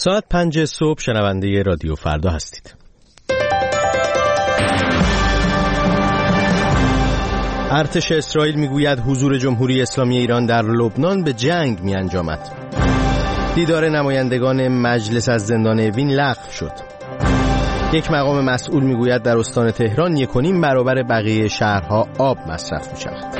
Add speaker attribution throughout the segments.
Speaker 1: ساعت 5 صبح شنونده رادیو فردا هستید. ارتش اسرائیل میگوید حضور جمهوری اسلامی ایران در لبنان به جنگ می‌انجامد. دیدار نمایندگان مجلس از زندان اوین لغو شد. یک مقام مسئول میگوید در استان تهران 1.5 برابر بقیه شهرها آب مصرف می‌شود.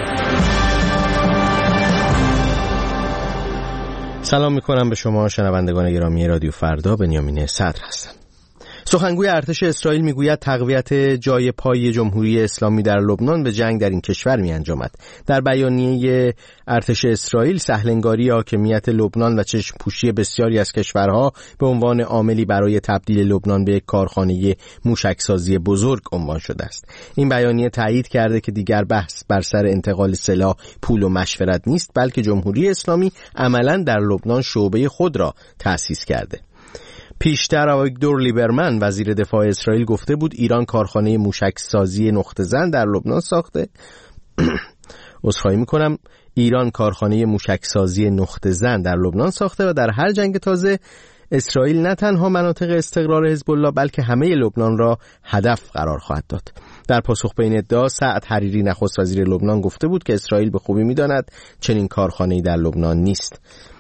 Speaker 1: سلام میکنم به شما شنوندگان گرامی رادیو فردا. بنیامین صدر هستم. سخنگوی ارتش اسرائیل میگوید تقویت جای پای جمهوری اسلامی در لبنان به جنگ در این کشور می‌انجامد. در بیانیه ارتش اسرائیل سهلنگاری حاکمیت لبنان و چشم‌پوشی بسیاری از کشورها به عنوان عاملی برای تبدیل لبنان به یک کارخانه موشکسازی بزرگ عنوان شده است. این بیانیه تایید کرده که دیگر بحث بر سر انتقال سلاح، پول و مشورت نیست، بلکه جمهوری اسلامی عملاً در لبنان شعبه خود را تأسیس کرده. پیشتر آویگدور لیبرمن وزیر دفاع اسرائیل گفته بود ایران کارخانه موشکسازی نقطه زن در لبنان ساخته. ایران کارخانه موشکسازی نقطه زن در لبنان ساخته و در هر جنگ تازه اسرائیل نه تنها مناطق استقرار حزب الله بلکه همه لبنان را هدف قرار خواهد داد. در پاسخ به این ادعا سعد حریری نخست وزیر لبنان گفته بود که اسرائیل به خوبی می‌داند چنین کارخانه‌ای در لبنان نیست.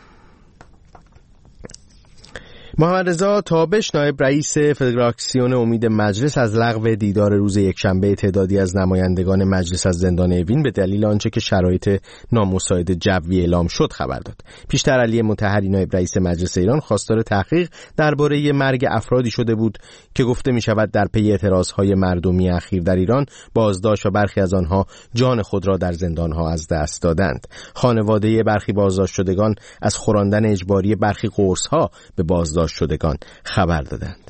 Speaker 1: محمد رضا تابش نایب رئیس فدراکسیون امید مجلس از لغو دیدار روز یکشنبه تعدادی از نمایندگان مجلس از زندان اوین به دلیل آنچه که شرایط نامساعد جوی اعلام شد خبر داد. پیشتر علی مطهری نایب رئیس مجلس ایران خواستار تحقیق درباره مرگ افرادی شده بود که گفته می شود در پی اعتراضهای مردمی اخیر در ایران بازداشت و برخی از آنها جان خود را در زندانها از دست دادند. خانواده برخی بازداشت شدگان از خوراندن اجباری برخی قرص‌ها به بازداشت شدگان خبر دادند.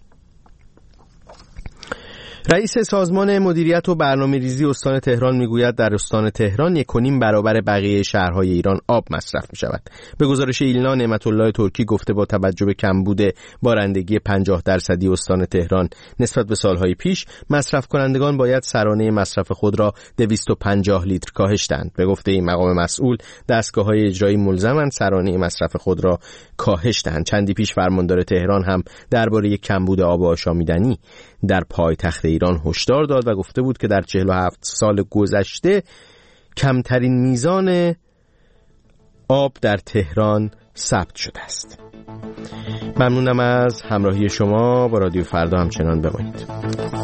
Speaker 1: رئیس سازمان مدیریت و برنامه‌ریزی استان تهران میگوید در استان تهران 1.5 برابر بقیه شهرهای ایران آب مصرف می شود. به گزارش ایلنا نعمت الله ترکی گفته با توجه به کمبود بارندگی 50% استان تهران نسبت به سالهای پیش مصرف کنندگان باید سرانه مصرف خود را 250 لیتر کاهش دهند. به گفته این مقام مسئول دستگاه‌های اجرایی ملزمند سرانه مصرف خود را کاهش دهند. چندی پیش فرماندار تهران هم درباره کمبود آب آشامیدنی در پایتخت ایران هشدار داد و گفته بود که در 47 سال گذشته کمترین میزان آب در تهران ثبت شده است. ممنونم از همراهی شما با رادیو فردا. همچنان بمانید.